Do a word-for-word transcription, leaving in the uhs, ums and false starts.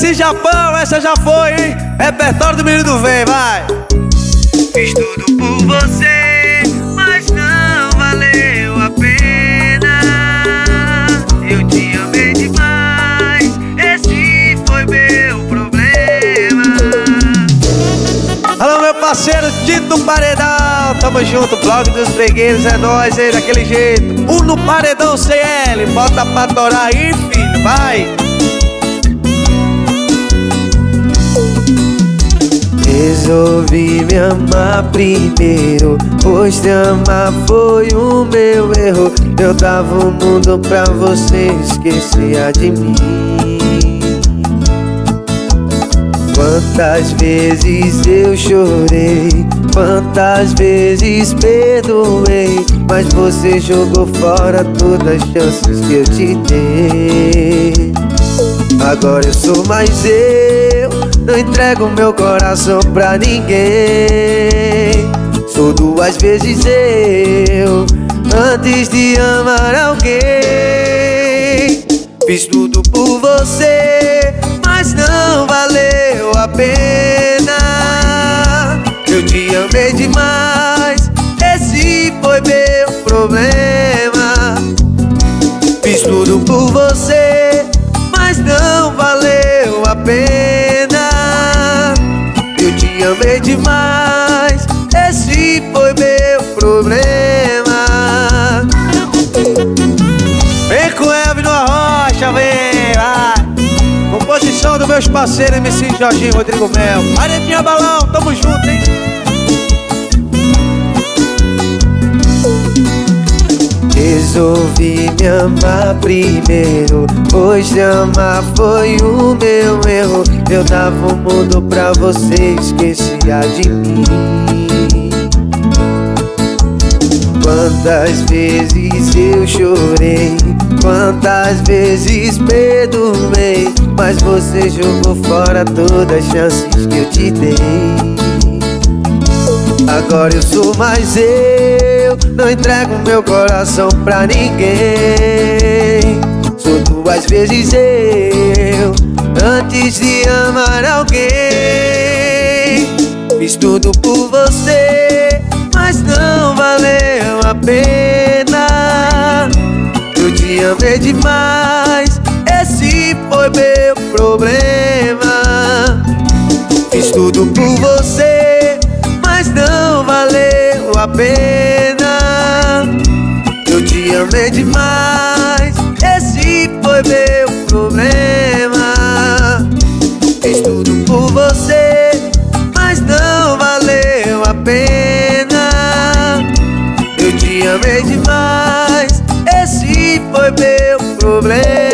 esse Japão, essa já foi, hein? Repertório do menino do Vem, vai! Fiz tudo por você, mas não valeu a pena. Eu te amei demais, esse foi meu problema. Alô, meu parceiro Tito Paredão, tamo junto, blog dos fregueiros, é nóis aí, daquele jeito. Um no paredão C L, bota pra torar aí, filho, vai! Resolvi me amar primeiro, pois te amar foi o meu erro. Eu dava o mundo pra você, esquecia de mim. Quantas vezes eu chorei, quantas vezes perdoei, mas você jogou fora todas as chances que eu te dei. Agora eu sou mais eu, não entrego meu coração pra ninguém. Sou duas vezes eu, antes de amar alguém. Fiz tudo por você, mas não valeu a pena. Eu te amei demais, esse foi meu problema. Fiz tudo por você, mas não valeu a pena. Eu te amei demais, esse foi meu problema. Vem com o Elvio no Arrocha, vem, vai! Composição dos meus parceiros M C Jorginho, Rodrigo Mel. Aretinha Balão, tamo junto, hein? Resolvi me amar primeiro, pois te amar foi o meu erro. Eu dava o mundo pra você, esquecia de mim. Quantas vezes eu chorei, quantas vezes perdoei, mas você jogou fora todas as chances que eu te dei. Agora eu sou mais eu, não entrego meu coração pra ninguém. Sou duas vezes eu, antes de amar alguém. Fiz tudo por você, mas não valeu a pena. Eu te amei demais, esse foi meu problema. Fiz tudo por você, mas não valeu a pena. Eu te amei demais, esse foi meu problema. Fiz tudo por você, mas não valeu a pena. Eu te amei demais, esse foi meu problema.